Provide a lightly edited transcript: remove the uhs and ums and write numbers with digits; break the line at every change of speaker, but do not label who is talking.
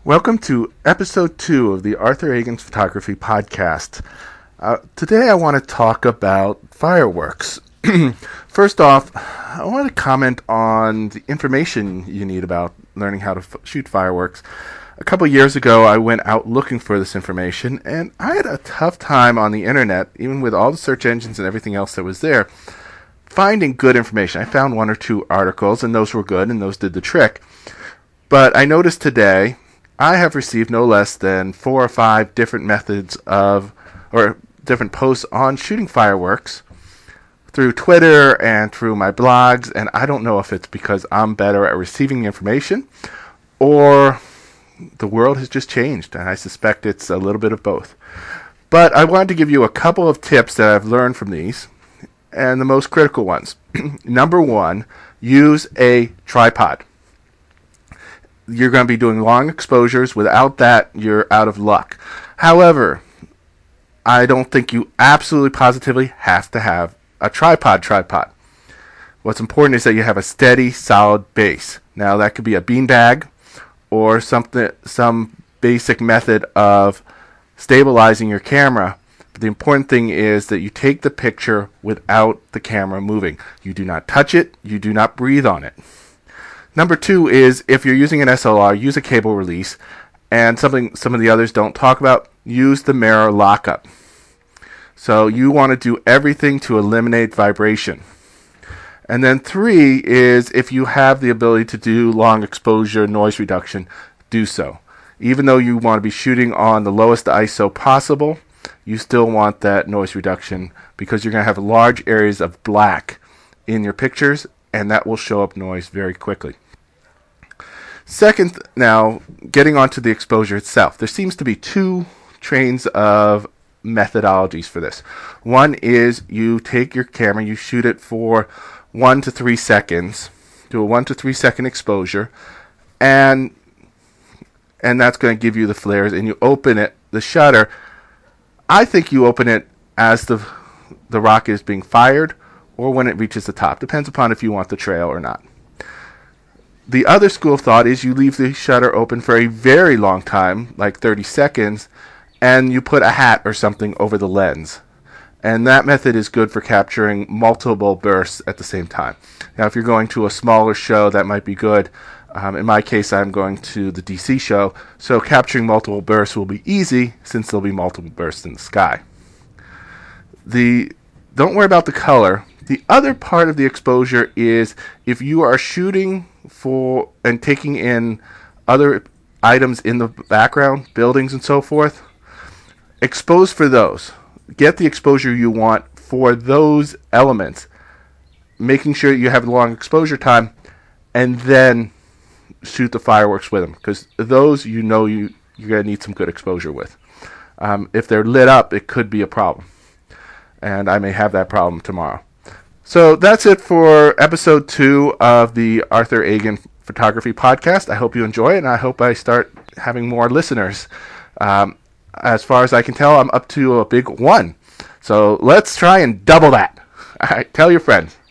Welcome to episode 2 of the Arthur Agin Photography Podcast. Today I want to talk about fireworks. First off, I want to comment on the information you need about learning how to shoot fireworks. A couple years ago I went out looking for this information, and I had a tough time on the internet, even with all the search engines and everything else that was there, finding good information. I found one or two articles, and those were good, and those did the trick. But I noticed today I have received no less than 4 or 5 different methods or different posts on shooting fireworks through Twitter and through my blogs, and I don't know if it's because I'm better at receiving the information or the world has just changed, and I suspect it's a little bit of both. But I wanted to give you a couple of tips that I've learned from these, and the most critical ones. Number 1, use a tripod. You're going to be doing long exposures. Without that, you're out of luck. However, I don't think you absolutely positively have to have a tripod. What's important is that you have a steady, solid base. Now, that could be a beanbag or some basic method of stabilizing your camera. But the important thing is that you take the picture without the camera moving. You do not touch it. You do not breathe on it. Number 2 is, if you're using an SLR, use a cable release, and something some of the others don't talk about, use the mirror lockup. So you want to do everything to eliminate vibration. And then 3 is, if you have the ability to do long exposure noise reduction, do so. Even though you want to be shooting on the lowest ISO possible, you still want that noise reduction because you're going to have large areas of black in your pictures, and that will show up noise very quickly. Second, now, getting onto the exposure itself. There seems to be 2 trains of methodologies for this. One is you take your camera, you shoot it for 1 to 3 seconds, do a 1 to 3 second exposure, and that's going to give you the flares, and you open it, the shutter. I think you open it as the rocket is being fired or when it reaches the top. Depends upon if you want the trail or not. The other school of thought is you leave the shutter open for a very long time, like 30 seconds, and you put a hat or something over the lens. And that method is good for capturing multiple bursts at the same time. Now, if you're going to a smaller show, that might be good. In my case, I'm going to the DC show, so capturing multiple bursts will be easy since there'll be multiple bursts in the sky. Don't worry about the color. The other part of the exposure is if you are shooting for and taking in other items in the background, buildings and so forth, expose for those. Get the exposure you want for those elements, making sure you have a long exposure time, and then shoot the fireworks with them, because those you're going to need some good exposure with. If they're lit up, it could be a problem, and I may have that problem tomorrow. So that's it for episode 2 of the Arthur Agin Photography Podcast. I hope you enjoy it, and I hope I start having more listeners. As far as I can tell, I'm up to a big 1. So let's try and double that. All right, tell your friends.